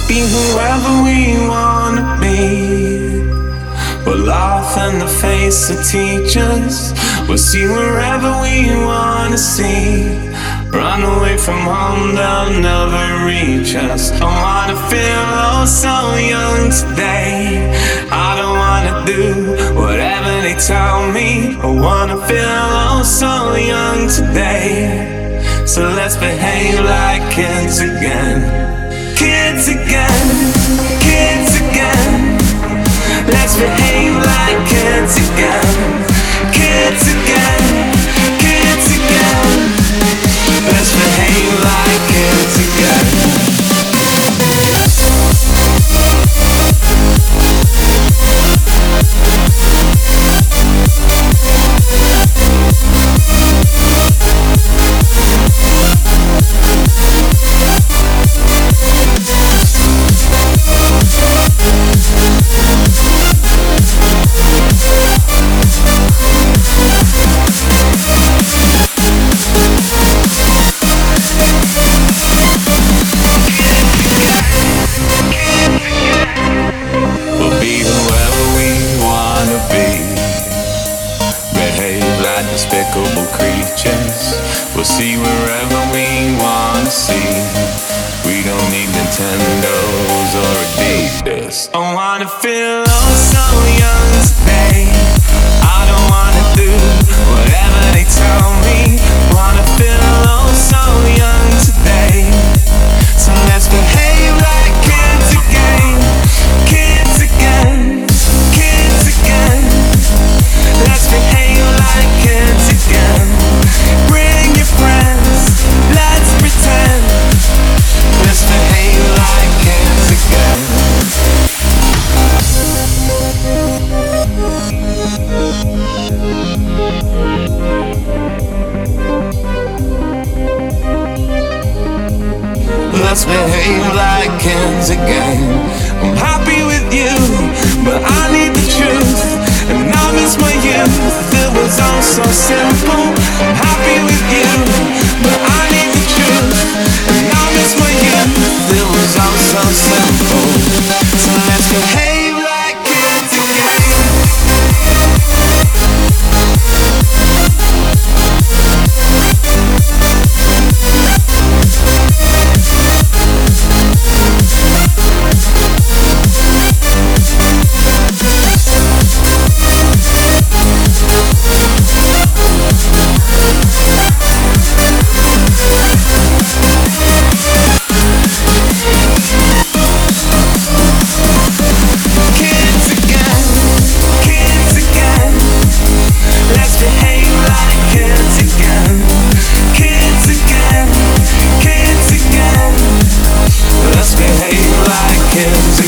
Be whoever we wanna be. We'll laugh in the face of teachers. We'll see wherever we wanna see. Run away from home, they'll never reach us. I wanna feel oh so young today. I don't wanna do whatever they tell me. I wanna feel oh so young today. So let's behave like kids again. Kids again, kids again. Let's behave like kids again. Kids again, kids again. Let's behave like kids again. Despicable creatures, we'll see wherever we wanna see. We don't need Nintendos or Adidas. I wanna feel oh so young today. I don't wanna do whatever they tell me. Wanna feel oh so young today. So let's behave like kids again. Kids again, kids again. Let's behave like kids again. Bring your friends, let's pretend. Let's behave like kids again. Let's behave like kids again. I'm happy with you, but I need the truth. And I miss my youth, it was all so simple. I'm happy with you, but I need the truth. And I miss my youth, it was all so simple. So let's behave like kids again. Kids